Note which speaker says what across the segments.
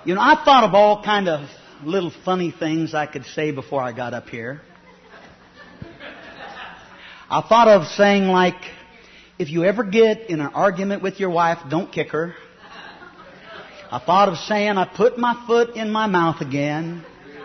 Speaker 1: I thought of all kind of little funny things I could say before I got up here. I thought of saying like, if you ever get in an argument with your wife, don't kick her. I thought of saying, I put my foot in my mouth again.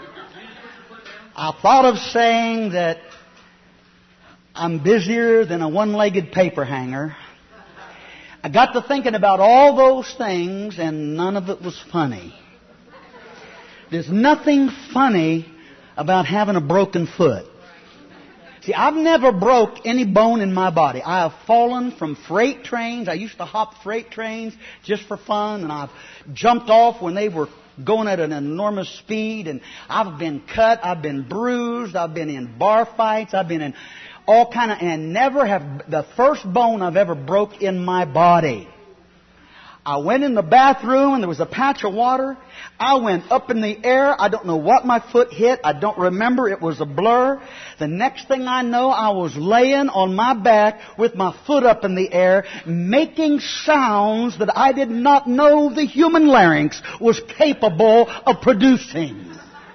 Speaker 1: I thought of saying that I'm busier than a one-legged paper hanger. I got to thinking about all those things, and none of it was funny. There's nothing funny about having a broken foot. See, I've never broke any bone in my body. I have fallen from freight trains. I used to hop freight trains just for fun, and I've jumped off when they were going at an enormous speed, and I've been cut, I've been bruised, I've been in bar fights, I've been in all kind of, and never have the first bone I've ever broke in my body. I went in the bathroom and there was a patch of water. I went up in the air. I don't know what my foot hit. I don't remember. It was a blur. The next thing I know, I was laying on my back with my foot up in the air, making sounds that I did not know the human larynx was capable of producing.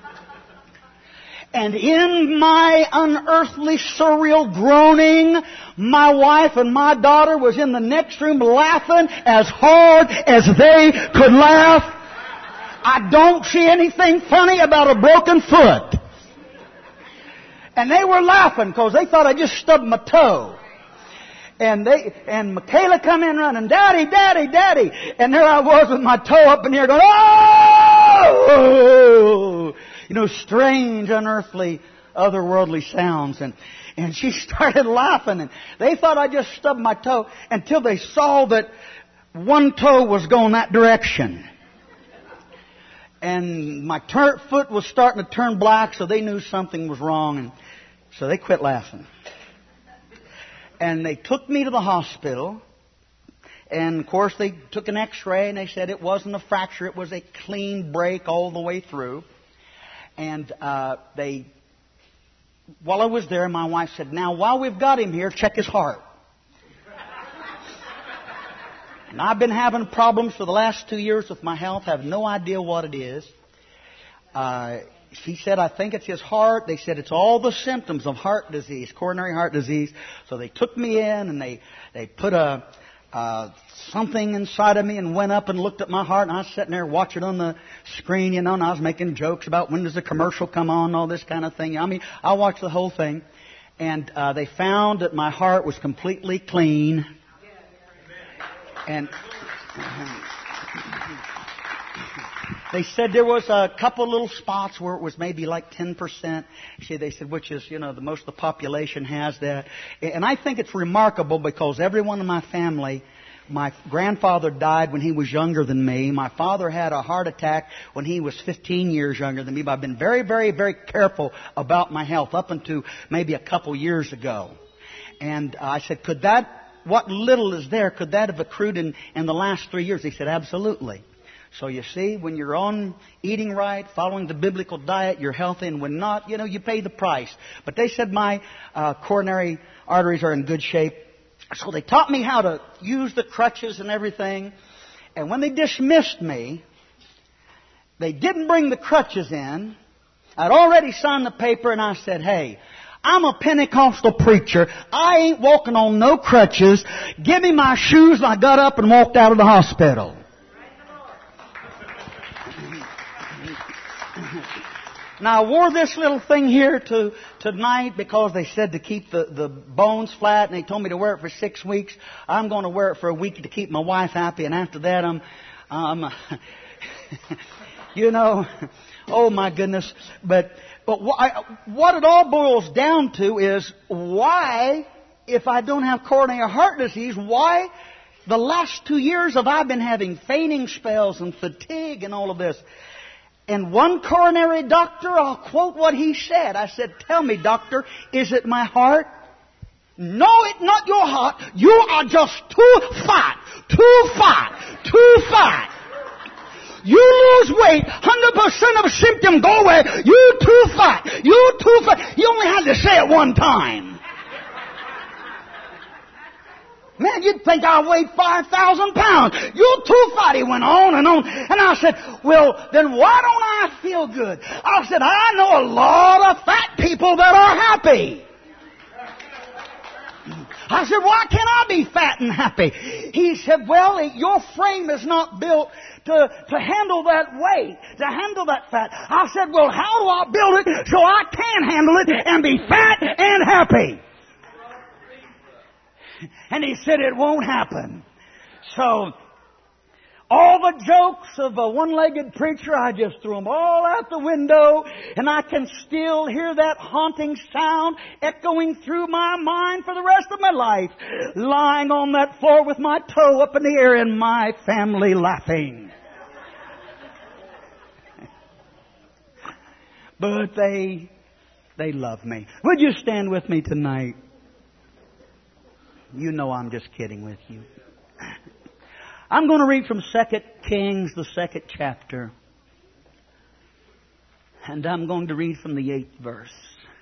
Speaker 1: And in my unearthly, surreal groaning, my wife and my daughter was in the next room laughing as hard as they could laugh. I don't see anything funny about a broken foot. And they were laughing because they thought I just stubbed my toe. And Michaela come in running, Daddy, Daddy, Daddy. And there I was with my toe up in the air going, oh! Strange, unearthly, otherworldly sounds. And she started laughing. And they thought I just stubbed my toe until they saw that one toe was going that direction. And my foot was starting to turn black, so they knew something was wrong. And so they quit laughing. And they took me to the hospital. And, of course, they took an x-ray and they said it wasn't a fracture. It was a clean break all the way through. And while I was there, my wife said, now, while we've got him here, check his heart. And I've been having problems for the last 2 years with my health. I have no idea what it is. She said, I think it's his heart. They said it's all the symptoms of heart disease, coronary heart disease. So they took me in and they put something inside of me and went up and looked at my heart, and I was sitting there watching on the screen, and I was making jokes about when does the commercial come on, all this kind of thing. I mean, I watched the whole thing, and they found that my heart was completely clean. And they said there was a couple little spots where it was maybe like 10%. They said, which is, the most of the population has that. And I think it's remarkable because everyone in my family, my grandfather died when he was younger than me. My father had a heart attack when he was 15 years younger than me. But I've been very, very, very careful about my health up until maybe a couple years ago. And I said, what little is there, could that have accrued in the last 3 years? He said, absolutely. So you see, when you're on eating right, following the biblical diet, you're healthy, and when not, you pay the price. But they said my coronary arteries are in good shape. So they taught me how to use the crutches and everything. And when they dismissed me, they didn't bring the crutches in. I'd already signed the paper, and I said, hey, I'm a Pentecostal preacher. I ain't walking on no crutches. Give me my shoes, and I got up and walked out of the hospital. Now, I wore this little thing here tonight because they said to keep the bones flat, and they told me to wear it for 6 weeks. I'm going to wear it for a week to keep my wife happy, and after that, oh my goodness. But what it all boils down to is why, if I don't have coronary heart disease, why the last 2 years have I been having fainting spells and fatigue and all of this? And one coronary doctor, I'll quote what he said. I said, tell me, doctor, is it my heart? No, it's not your heart. You are just too fat. You lose weight, 100% of symptoms go away. You too fat. He only had to say it one time. Man, you'd think I weighed 5,000 pounds. You're too fat. He went on and on. And I said, well, then why don't I feel good? I said, I know a lot of fat people that are happy. I said, why can't I be fat and happy? He said, well, your frame is not built to handle that weight, to handle that fat. I said, well, how do I build it so I can handle it and be fat and happy? And he said, it won't happen. So, all the jokes of a one-legged preacher, I just threw them all out the window, and I can still hear that haunting sound echoing through my mind for the rest of my life, lying on that floor with my toe up in the air and my family laughing. But they love me. Would you stand with me tonight? You know I'm just kidding with you. I'm going to read from 2 Kings, the 2nd chapter. And I'm going to read from the 8th verse.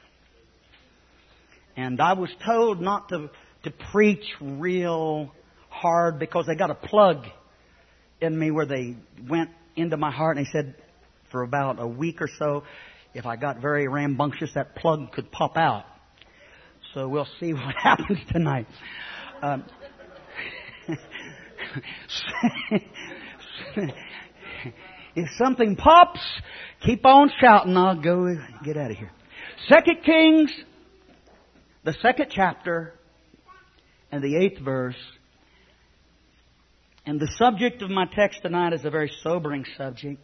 Speaker 1: And I was told not to preach real hard because they got a plug in me where they went into my heart and they said for about a week or so, if I got very rambunctious, that plug could pop out. So we'll see what happens tonight. If something pops, keep on shouting. I'll go get out of here. 2 Kings, the 2nd chapter, and the 8th verse. And the subject of my text tonight is a very sobering subject.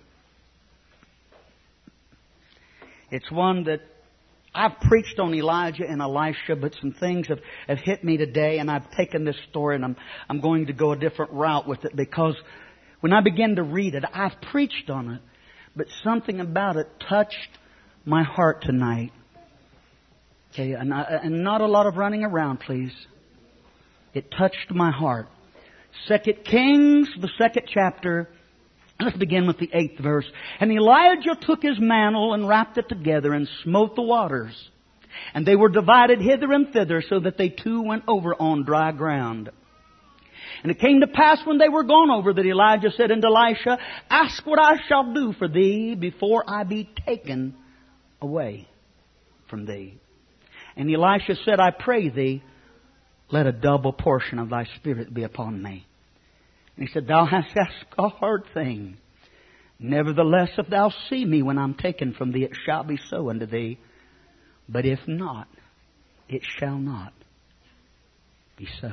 Speaker 1: It's one that I've preached on Elijah and Elisha, but some things have hit me today, and I've taken this story and I'm going to go a different route with it, because when I began to read it, I've preached on it, but something about it touched my heart tonight. Okay, and not a lot of running around, please. It touched my heart. 2 Kings, the 2nd chapter. Let's begin with the 8th verse. And Elijah took his mantle and wrapped it together and smote the waters. And they were divided hither and thither, so that they two went over on dry ground. And it came to pass when they were gone over that Elijah said unto Elisha, ask what I shall do for thee before I be taken away from thee. And Elisha said, I pray thee, let a double portion of thy spirit be upon me. And he said, thou hast asked a hard thing. Nevertheless, if thou see me when I'm taken from thee, it shall be so unto thee. But if not, it shall not be so.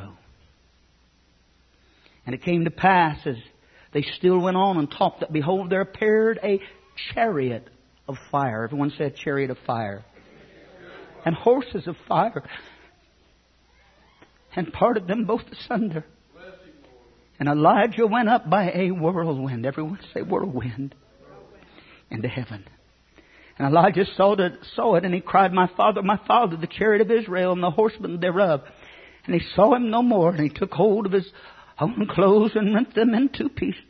Speaker 1: And it came to pass, as they still went on and talked, that behold, there appeared a chariot of fire. Everyone said chariot of fire. And horses of fire. And parted them both asunder. And Elijah went up by a whirlwind. Everyone say whirlwind. Into heaven. And Elijah saw it, and he cried, my father, the chariot of Israel, and the horsemen thereof. And he saw him no more, and he took hold of his own clothes and rent them in two pieces.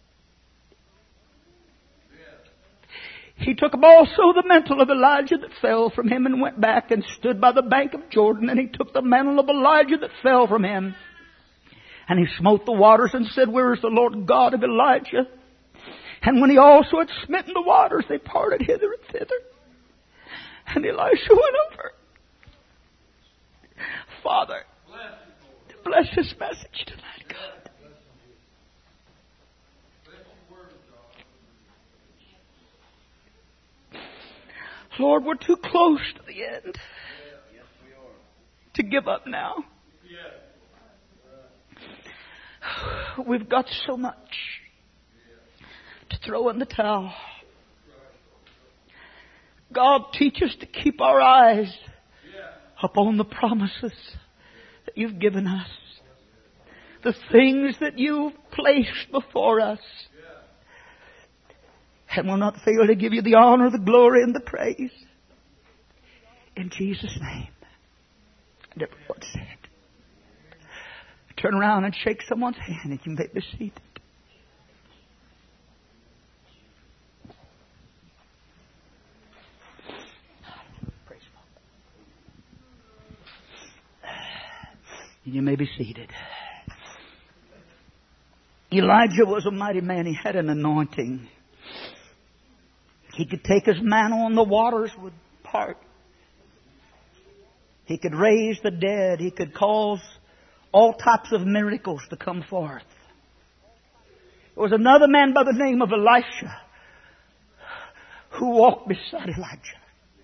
Speaker 1: He took up also the mantle of Elijah that fell from him, and went back and stood by the bank of Jordan. And he took the mantle of Elijah that fell from him, and he smote the waters and said, where is the Lord God of Elijah? And when he also had smitten the waters, they parted hither and thither. And Elisha went over. Father, bless this message tonight, God. Lord, we're too close to the end to give up now. We've got so much to throw in the towel. God, teach us to keep our eyes upon the promises that you've given us. The things that you've placed before us. And we'll not fail to give you the honor, the glory, and the praise. In Jesus' name. And everyone said, turn around and shake someone's hand, and you may be seated. Praise God. You may be seated. Elijah was a mighty man. He had an anointing. He could take his mantle and the waters would part. He could raise the dead. He could cause all types of miracles to come forth. There was another man by the name of Elisha who walked beside Elijah.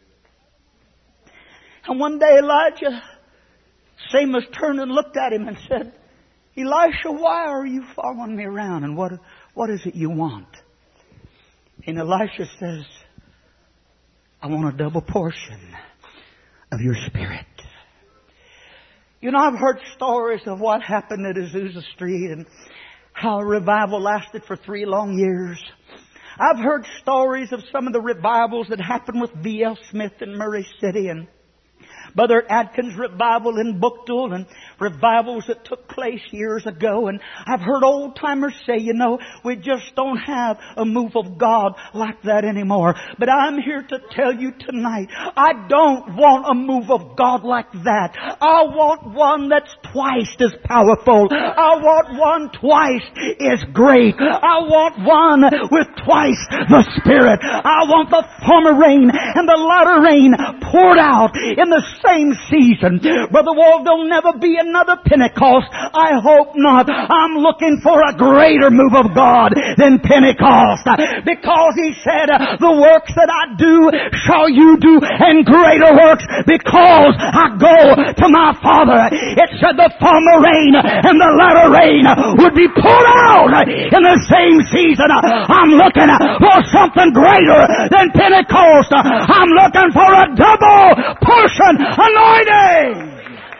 Speaker 1: And one day Elijah, Amos turned and looked at him and said, Elisha, why are you following me around? And what is it you want? And Elisha says, I want a double portion of your spirit. You know, I've heard stories of what happened at Azusa Street and how a revival lasted for 3 long years. I've heard stories of some of the revivals that happened with V.L. Smith in Murray City and Brother Adkins' revival in Bookdale and revivals that took place years ago. And I've heard old timers say, you know, we just don't have a move of God like that anymore. But I'm here to tell you tonight, I don't want a move of God like that. I want one that's twice as powerful. I want one twice as great. I want one with twice the Spirit. I want the former rain and the latter rain poured out in the same season. Brother Wald, there'll never be another Pentecost. I hope not. I'm looking for a greater move of God than Pentecost. Because He said, the works that I do shall you do, and greater works, because I go to my Father. It said the former rain and the latter rain would be poured out in the same season. I'm looking for something greater than Pentecost. I'm looking for a double portion anointing.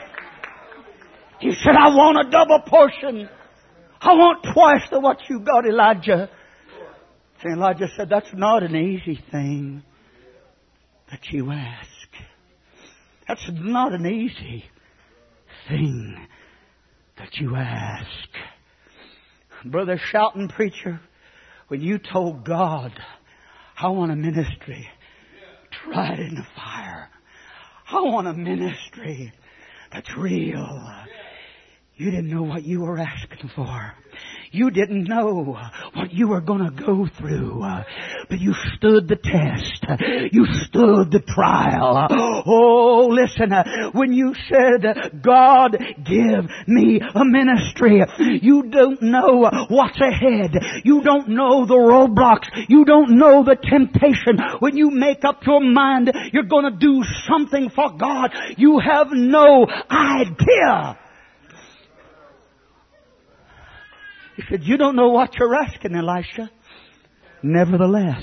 Speaker 1: He said, I want a double portion. I want twice to what you got, Elijah. And Elijah said, that's not an easy thing that you ask. That's not an easy thing that you ask. Brother shouting preacher, when you told God, I want a ministry tried in the fire. I want a ministry that's real. You didn't know what you were asking for. You didn't know what you were going to go through. But you stood the test. You stood the trial. Oh, listen. When you said, God, give me a ministry, you don't know what's ahead. You don't know the roadblocks. You don't know the temptation. When you make up your mind you're going to do something for God, you have no idea. He said, you don't know what you're asking, Elisha. Nevertheless.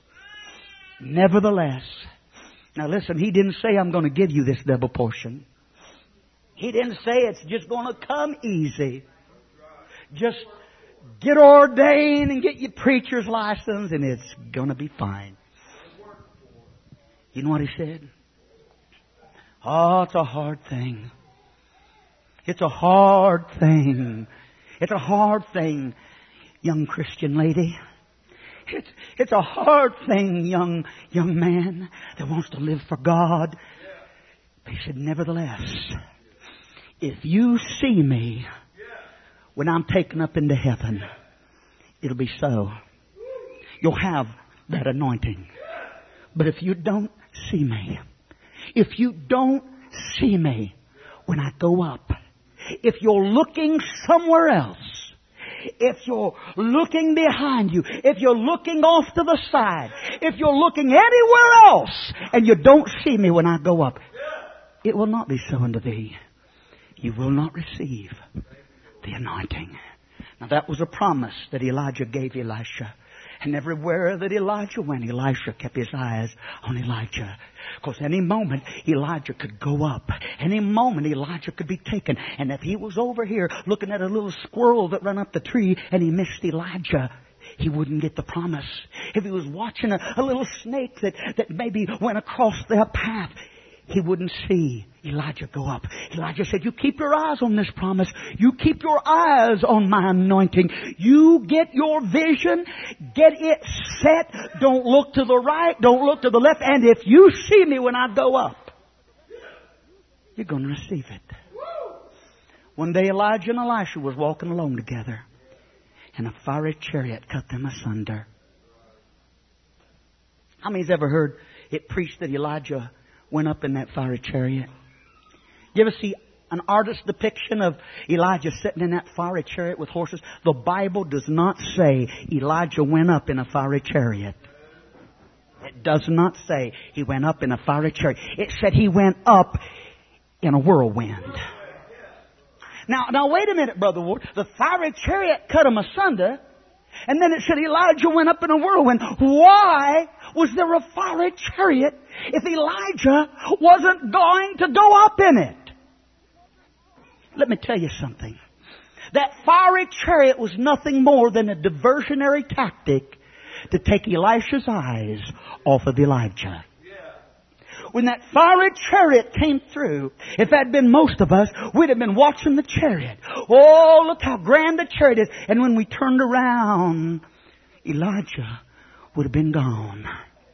Speaker 1: Now listen, he didn't say, I'm going to give you this double portion. He didn't say it's just going to come easy. Just get ordained and get your preacher's license and it's going to be fine. You know what he said? Oh, it's a hard thing. It's a hard thing. It's a hard thing, young Christian lady. It's a hard thing, young man that wants to live for God. But he said, nevertheless, if you see me when I'm taken up into heaven, it'll be so. You'll have that anointing. But if you don't see me, if you don't see me when I go up, if you're looking somewhere else, if you're looking behind you, if you're looking off to the side, if you're looking anywhere else and you don't see me when I go up, it will not be so unto thee. You will not receive the anointing. Now that was a promise that Elijah gave Elisha. And everywhere that Elijah went, Elisha kept his eyes on Elijah. Because any moment Elijah could go up. Any moment Elijah could be taken. And if he was over here looking at a little squirrel that ran up the tree and he missed Elijah, he wouldn't get the promise. If he was watching a little snake that maybe went across their path, he wouldn't see Elijah go up. Elijah said, you keep your eyes on this promise. You keep your eyes on my anointing. You get your vision. Get it set. Don't look to the right. Don't look to the left. And if you see me when I go up, you're going to receive it. One day Elijah and Elisha was walking along together. and a fiery chariot cut them asunder. How many's ever heard it preached that Elijah went up in that fiery chariot? You ever see an artist's depiction of Elijah sitting in that fiery chariot with horses? The Bible does not say Elijah went up in a fiery chariot. It does not say he went up in a fiery chariot. It said he went up in a whirlwind. Now wait a minute, Brother Ward. The fiery chariot cut him asunder, and then it said Elijah went up in a whirlwind. Why was there a fiery chariot if Elijah wasn't going to go up in it? Let me tell you something. That fiery chariot was nothing more than a diversionary tactic to take Elisha's eyes off of Elijah. When that fiery chariot came through, if that had been most of us, we'd have been watching the chariot. Oh, look how grand the chariot is. And when we turned around, Elijah would have been gone.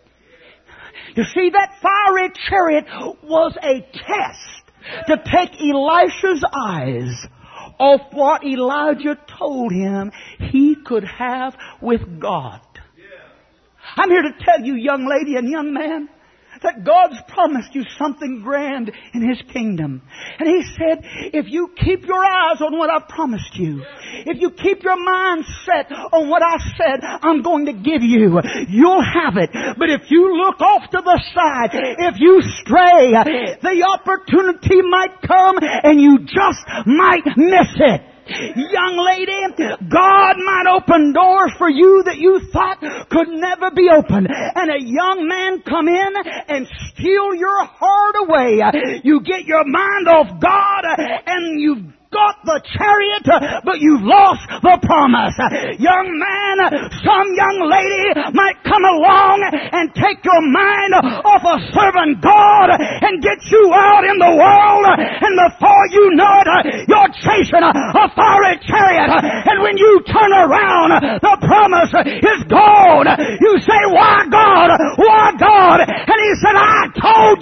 Speaker 1: You see, that fiery chariot was a test to take Elisha's eyes off what Elijah told him he could have with God. I'm here to tell you, young lady and young man, that God's promised you something grand in His kingdom. And He said, if you keep your eyes on what I've promised you, if you keep your mind set on what I said I'm going to give you, you'll have it. But if you look off to the side, if you stray, the opportunity might come and you just might miss it. Young lady, God might open doors for you that you thought could never be opened. And a young man come in and steal your heart away. You get your mind off God and you've got the chariot, but you've lost the promise. Young man, some young lady might come along and take your mind off of serving God and get you out in the world, and before you know it, you're chasing a fiery chariot, and when you turn around, the promise is gone. You say, why God? Why God? And He said, I told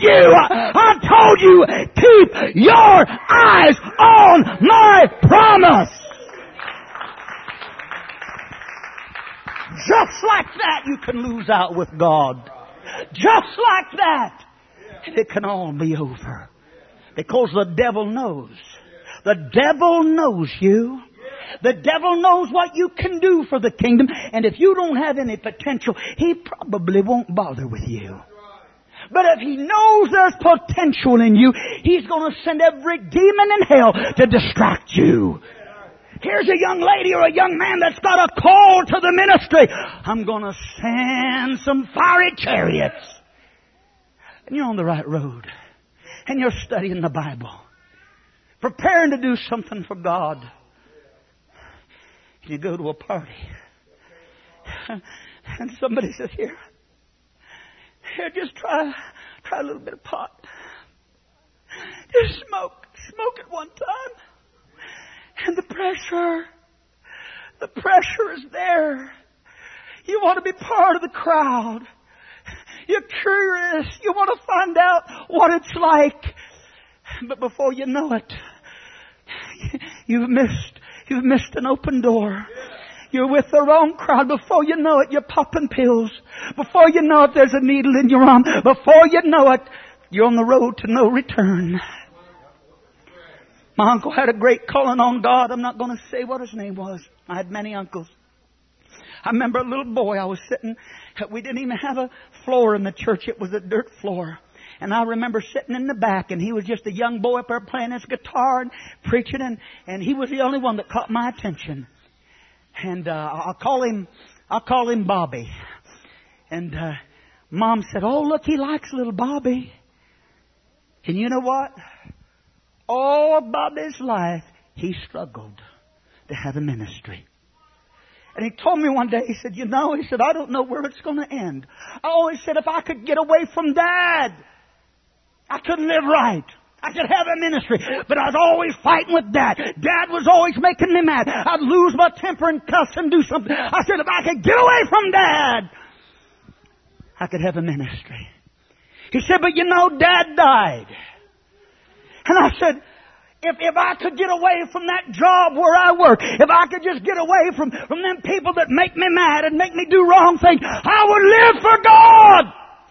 Speaker 1: you, keep your eyes on my promise. Just like that, you can lose out with God. Just like that. And it can all be over. Because the devil knows. The devil knows you. The devil knows what you can do for the kingdom. And if you don't have any potential, he probably won't bother with you. But if he knows there's potential in you, he's going to send every demon in hell to distract you. Here's a young lady or a young man that's got a call to the ministry. I'm going to send some fiery chariots. And you're on the right road. And you're studying the Bible. Preparing to do something for God. And you go to a party. And somebody says, Here, just try a little bit of pot. Just smoke it one time. And the pressure is there. You want to be part of the crowd. You're curious. You want to find out what it's like. But before you know it, you've missed an open door. You're with the wrong crowd. Before you know it, you're popping pills. Before you know it, there's a needle in your arm. Before you know it, you're on the road to no return. My uncle had a great calling on God. I'm not going to say what his name was. I had many uncles. I remember a little boy. I was sitting. We didn't even have a floor in the church. It was a dirt floor. And I remember sitting in the back, and he was just a young boy up there playing his guitar and preaching, and he was the only one that caught my attention. And I'll call him Bobby. And Mom said, "Oh, look, he likes little Bobby." And you know what? All Bobby's life, he struggled to have a ministry. And he told me one day, he said, I don't know where it's going to end. I always said, if I could get away from Dad, I could live right. I could have a ministry. But I was always fighting with Dad. Dad was always making me mad. I'd lose my temper and cuss and do something. I said, if I could get away from Dad, I could have a ministry. He said, but Dad died. And I said, If I could get away from that job where I work, if I could just get away from them people that make me mad and make me do wrong things, I would live for God.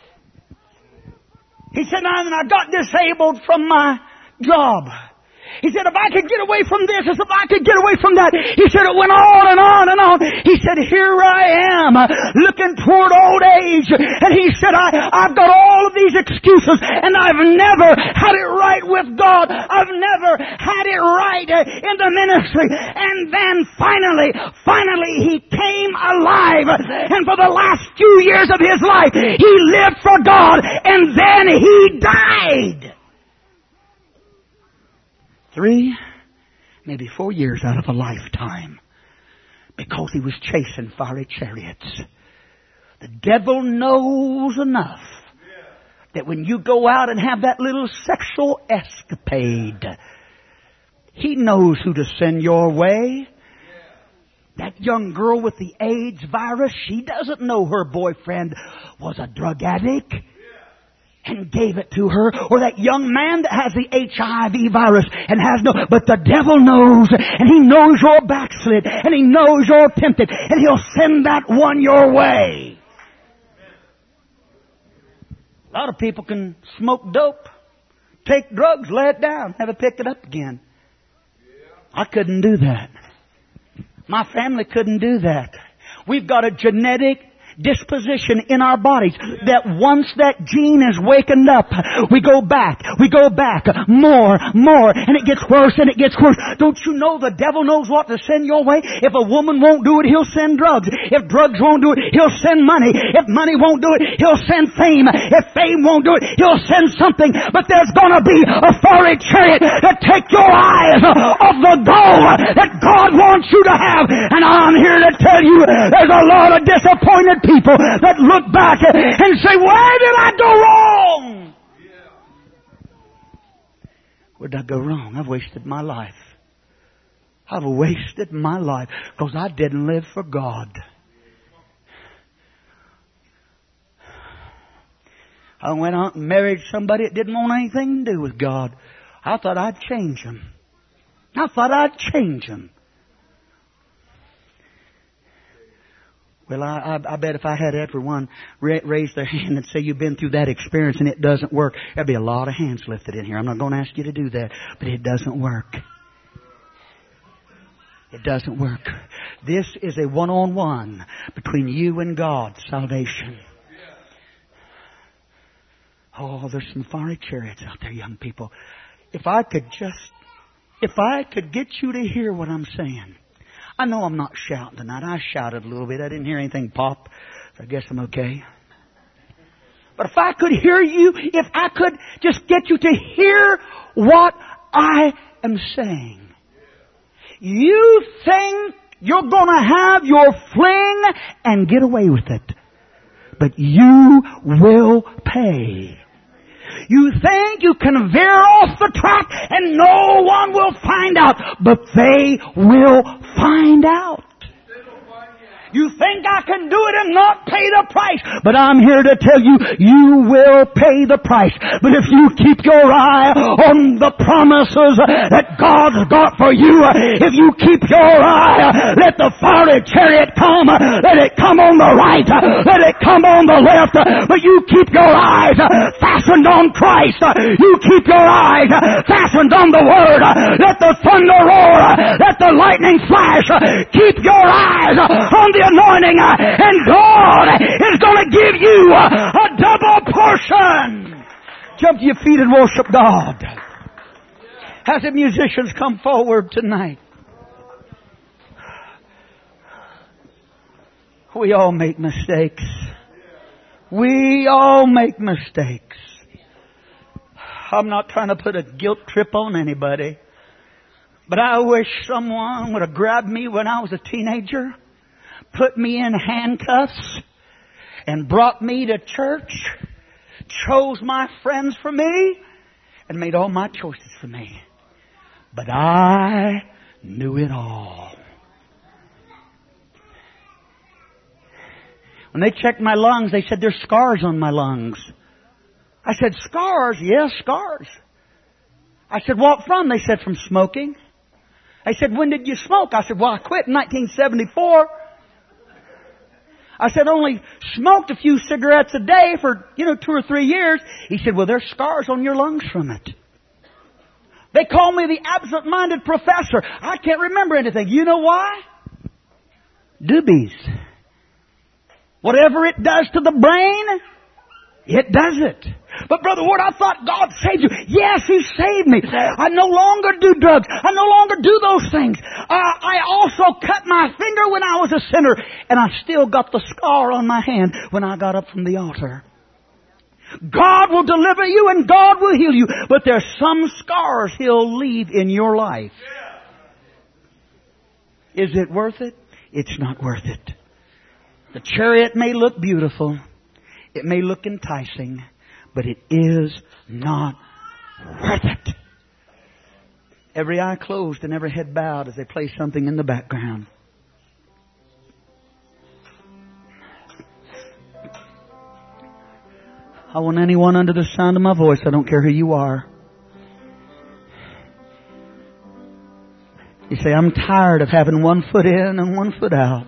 Speaker 1: He said, and I got disabled from my job. He said, if I could get away from this, if I could get away from that. He said, it went on and on and on. He said, here I am, looking toward old age. And he said, I've got all of these excuses, and I've never had it right with God. I've never had it right in the ministry. And then finally, he came alive. And for the last few years of his life, he lived for God, and then he died. 3, maybe 4 years out of a lifetime, because he was chasing fiery chariots. The devil knows enough that when you go out and have that little sexual escapade, he knows who to send your way. That young girl with the AIDS virus, she doesn't know her boyfriend was a drug addict and gave it to her, or that young man that has the HIV virus and has no, but the devil knows, and he knows you're backslid, and he knows you're tempted, and he'll send that one your way. A lot of people can smoke dope, take drugs, lay it down, never pick it up again. I couldn't do that. My family couldn't do that. We've got a genetic disposition in our bodies that once that gene is wakened up, we go back, more, and it gets worse and it gets worse. Don't you know the devil knows what to send your way? If a woman won't do it, he'll send drugs. If drugs won't do it, he'll send money. If money won't do it, he'll send fame. If fame won't do it, he'll send something. But there's gonna be a fiery chariot that take your eyes off the goal that God wants you to have. And I'm here to tell you, there's a lot of disappointed people that look back and say, where did I go wrong? Where did I go wrong? I've wasted my life. I've wasted my life because I didn't live for God. I went out and married somebody that didn't want anything to do with God. I thought I'd change him. Well, I bet if I had everyone raise their hand and say you've been through that experience and it doesn't work, there'd be a lot of hands lifted in here. I'm not going to ask you to do that, but it doesn't work. It doesn't work. This is a one-on-one between you and God, salvation. Oh, there's some fiery chariots out there, young people. If I could get you to hear what I'm saying. I know I'm not shouting tonight. I shouted a little bit. I didn't hear anything pop, so I guess I'm okay. But if I could hear you, if I could just get you to hear what I am saying. You think you're going to have your fling and get away with it. But you will pay. You think you can veer off the track and no one will find out, but they will find out. You think I can do it and not pay the price. But I'm here to tell you, you will pay the price. But if you keep your eye on the promises that God's got for you, if you keep your eye, let the fiery chariot come, let it come on the right, let it come on the left, but you keep your eyes fastened on Christ. You keep your eyes fastened on the Word. Let the thunder roar, let the lightning flash. Keep your eyes on the anointing, and God is going to give you a double portion. Jump to your feet and worship God. As the musicians come forward tonight. We all make mistakes. We all make mistakes. I'm not trying to put a guilt trip on anybody, but I wish someone would have grabbed me when I was a teenager, put me in handcuffs, and brought me to church, chose my friends for me, and made all my choices for me. But I knew it all. When they checked my lungs, they said there's scars on my lungs. I said, scars? Yes, scars. I said, what from? They said, from smoking. They said, when did you smoke? I said, well, I quit in 1974. I said, only smoked a few cigarettes a day for, 2 or 3 years. He said, well, there's scars on your lungs from it. They call me the absent-minded professor. I can't remember anything. You know why? Doobies. Whatever it does to the brain, it does it. But Brother Ward, I thought God saved you. Yes, He saved me. I no longer do drugs. I no longer do those things. I also cut my finger when I was a sinner. And I still got the scar on my hand when I got up from the altar. God will deliver you and God will heal you. But there's some scars He'll leave in your life. Is it worth it? It's not worth it. The chariot may look beautiful. It may look enticing. But it is not worth it. Every eye closed and every head bowed as they play something in the background. I want anyone under the sound of my voice, I don't care who you are. You say, I'm tired of having one foot in and one foot out.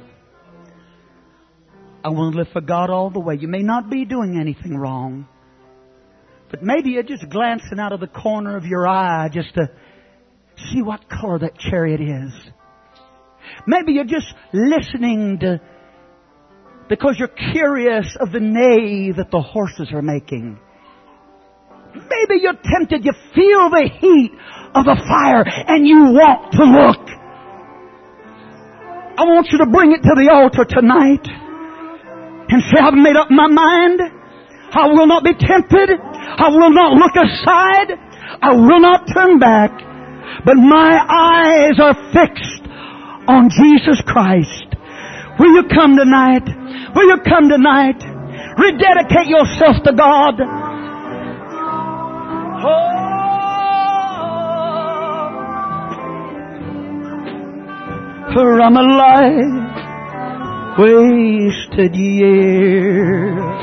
Speaker 1: I want to live for God all the way. You may not be doing anything wrong. But maybe you're just glancing out of the corner of your eye just to see what color that chariot is. Maybe you're just listening to because you're curious of the neigh that the horses are making. Maybe you're tempted. You feel the heat of the fire and you want to look. I want you to bring it to the altar tonight and say, I've made up my mind. I will not be tempted. I will not look aside. I will not turn back. But my eyes are fixed on Jesus Christ. Will you come tonight? Will you come tonight? Rededicate yourself to God. Oh. From a life wasted years.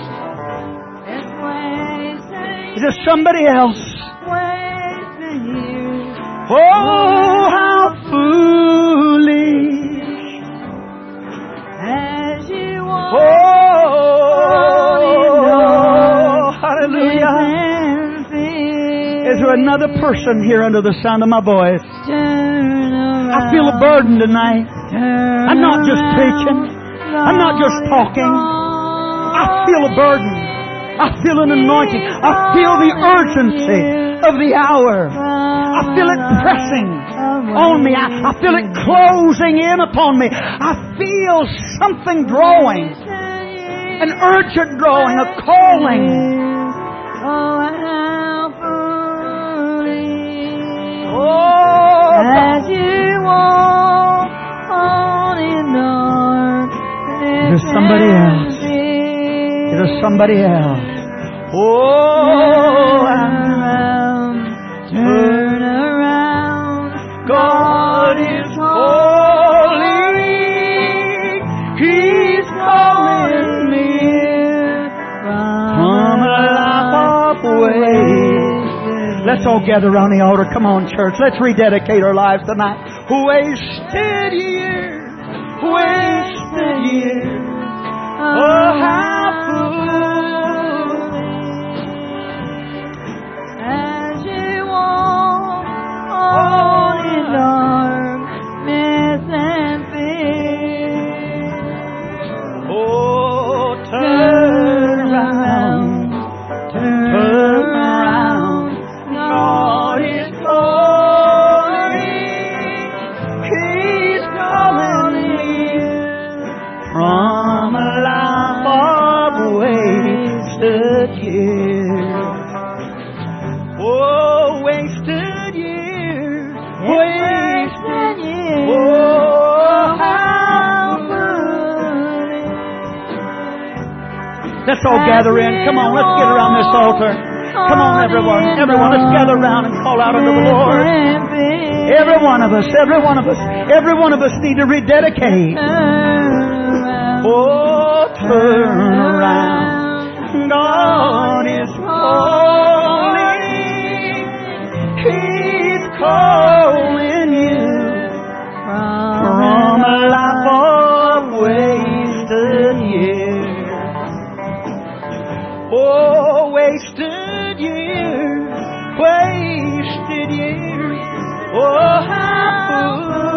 Speaker 1: Is there somebody else? Oh, how foolish as you are. Oh, hallelujah. Is there another person here under the sound of my voice? I feel a burden tonight. I'm not just preaching. I'm not just talking. I feel a burden. I feel an anointing. I feel the urgency of the hour. I feel it pressing on me. I feel it closing in upon me. I feel something growing. An urgent growing, a calling. Oh, as you walk on in dark. There's somebody else. There's somebody else. Oh, turn around. God is holy. He's calling me from a life away. Let's all gather around the altar. Come on, church. Let's rededicate our lives tonight. Wasted years. Wasted years. Oh, how foolish as you walk on in darkness and fear. Oh, turn around, turn around. God is calling. He's calling me from a life of wasted years. Oh, wasted years. Wasted years. Oh, how foolish. Let's all gather in. Come on, let's get around this altar. Come on, everyone. Everyone, let's gather around and call out unto the Lord. Every one of us, every one of us, every one of us need to rededicate. Oh, turn around. God is holy. He Oh, wasted years, wasted years. Oh, how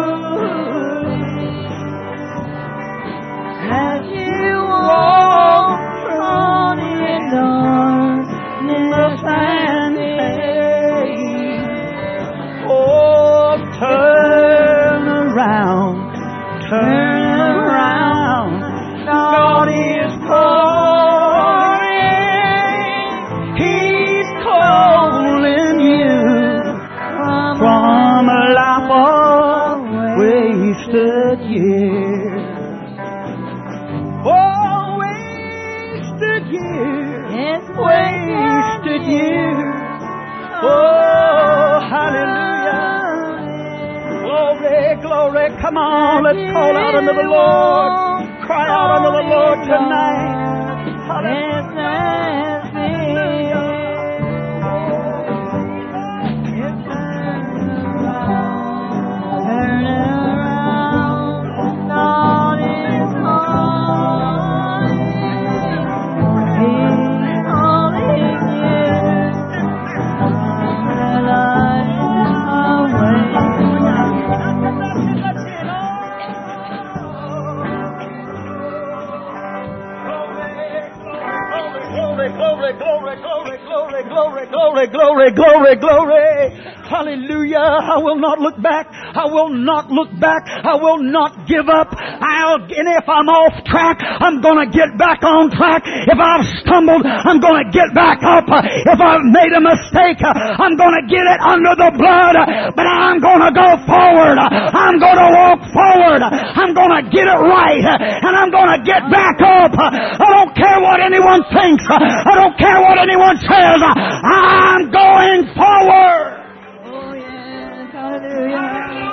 Speaker 1: as you walk on in darkness and pain. Oh, turn around, turn around. God is calling. He's calling you from a life of wasted years. Oh, wasted years, wasted years. Oh, hallelujah. Glory, glory. Come on, let's call out unto the Lord. Cry out unto the Lord tonight. Hallelujah. Turn around, God is calling. He's calling you. Glory, glory, glory, glory, glory, glory, glory, glory, glory. Hallelujah. I will not look back. I will not look back. I will not give up. And if I'm off track, I'm going to get back on track. If I've stumbled, I'm going to get back up. If I've made a mistake, I'm going to get it under the blood. But I'm going to go forward. I'm going to walk forward. I'm going to get it right. And I'm going to get back up. I don't care what anyone thinks. I don't care what anyone says. I'm going forward. Oh, yes. Hallelujah.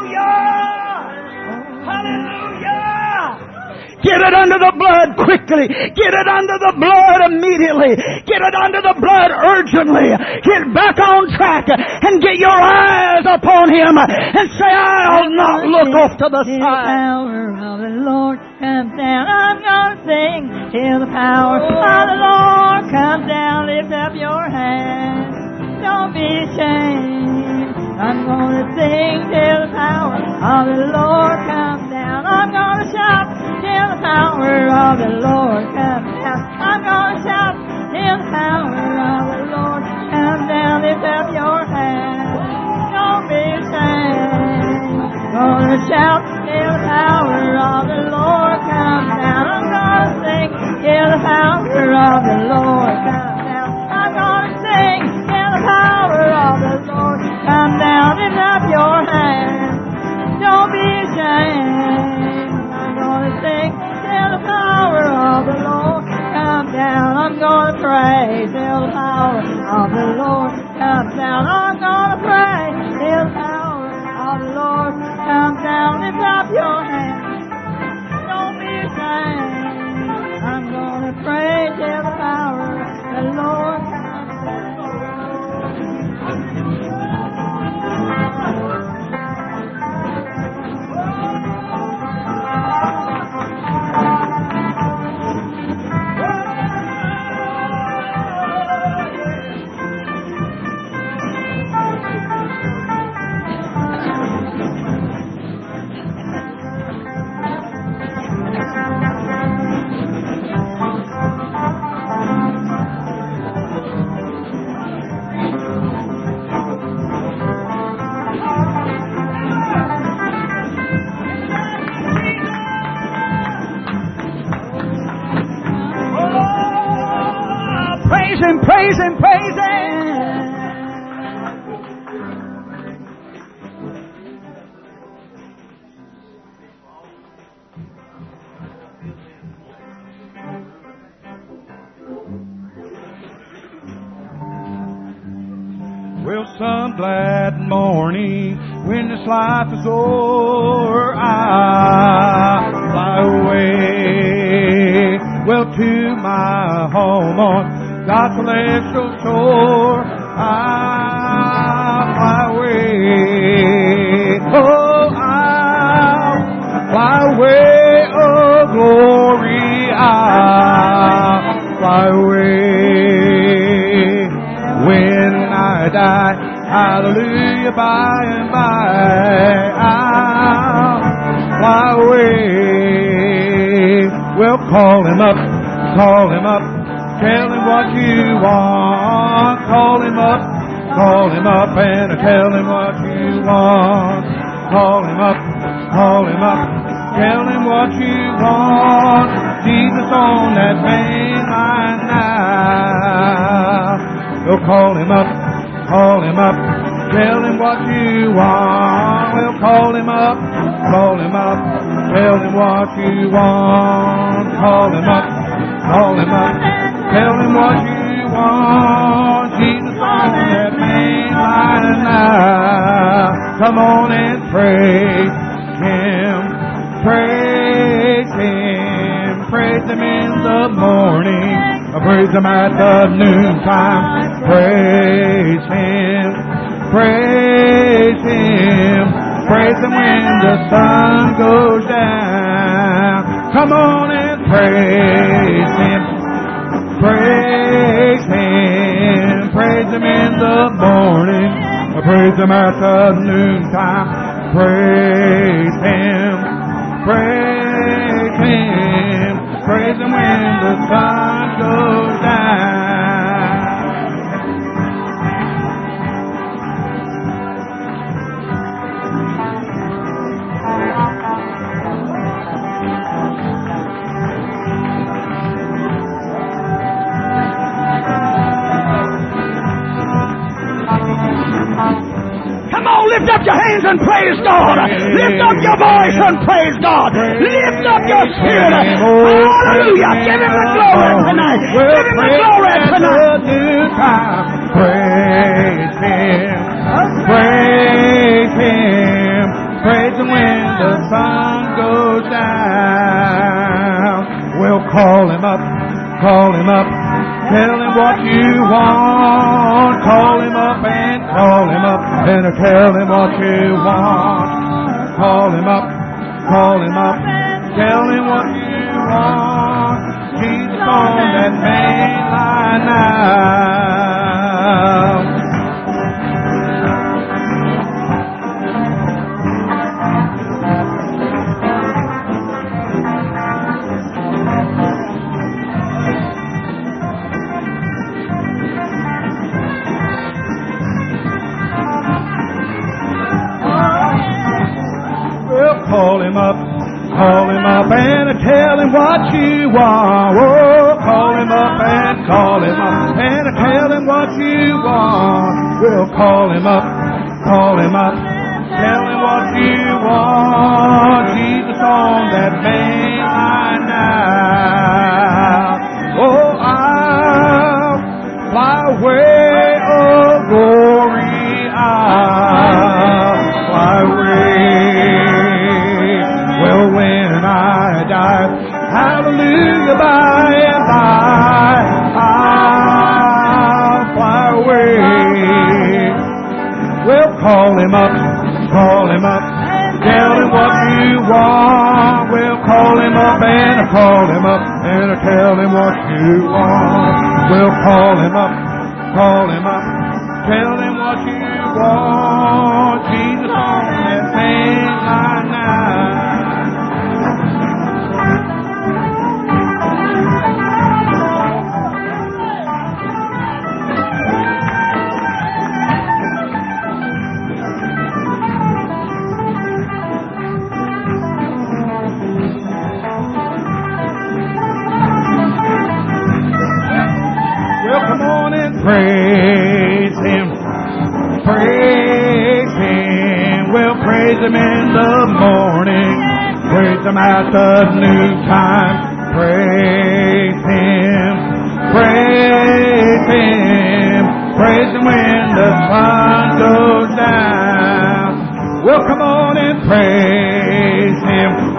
Speaker 1: Hallelujah. Hallelujah. Get it under the blood quickly. Get it under the blood immediately. Get it under the blood urgently. Get back on track and get your eyes upon Him and say, I'll not look off to the side. The power of the Lord comes down. I'm going to sing till the power of the Lord comes down. Lift up your hands. Don't be ashamed. I'm going to sing till the power of the Lord comes down. I'm going to shout till the power of the Lord comes down. I'm going to shout till the power of the Lord comes down. Lift up your hands. Don't be ashamed. Going to shout till the power of the Lord comes down. I'm going to sing till the power of the Lord comes down. I'm going to sing till the power of the Lord comes down. Lift up your hands. Don't be ashamed. I'm going to sing till the power of the Lord comes down. I'm going to pray till the power of the Lord comes down. I'm going to pray till the power of the Lord comes down. Lift up your hands. Don't be ashamed. I'm going to pray till the power of the Lord comes down. Praise Him, praise Him, praise Him. Well, some glad morning when this life is over, I'll fly away. Well, to my home on God's celestial shore, I'll fly away. Oh, I'll fly away. Oh, glory, I'll fly away.
Speaker 2: when I die. Hallelujah, by and by I'll fly away. Well, call him up, tell him what you want. Call him up and tell him what you want. Call him up, tell him what you want. Jesus on that main line now. So call him up, tell him what you want. Well, call him up, tell him what you want. Call him up, tell him what you want. Jesus on that main line now. Come on and praise him, praise him, praise him in the morning, praise him at the noontime, praise him, praise him, praise him when the sun goes down. Come on and praise him, praise him, praise him in the morning, praise him at the noontime, praise him, praise him, praise him when the sun goes down.
Speaker 1: Lift up your hands and praise God. Lift up your voice and praise God. Lift up your spirit. Hallelujah. Give him the glory tonight. Give him the glory tonight.
Speaker 2: Praise him. Praise him. Praise him when the sun goes down. We'll call him up. Tell him what you want. Call him up and tell him what you want. Call him up, tell him what you want. Jesus on that main line now. Call him up and tell him what you want. Oh, call him up and tell him what you want. We'll call him up, tell him what you want. Jesus on that main line now. Oh, I'll fly away, oh glory, I'll fly away. Well, when I die, hallelujah, by and by, I'll fly away. Well, call him up, tell him what you want. Well, call him up and tell him what you want. Well, call him up, tell him what you want. Jesus on that main line now. Praise him, we'll praise him in the morning, praise him at the noontime, praise him, praise him when the sun goes down. Well, come on and praise him,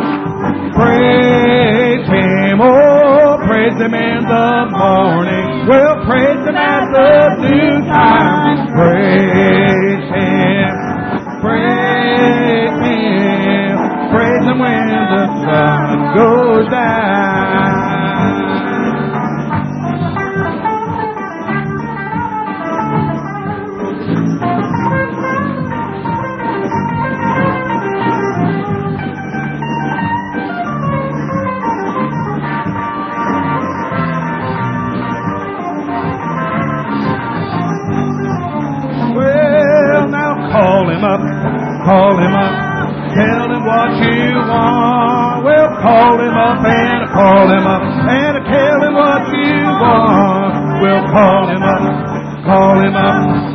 Speaker 2: oh, praise him in the morning. Well, praise him at the noontime. Praise him, praise him when the sun goes down. Call him up. Call him up.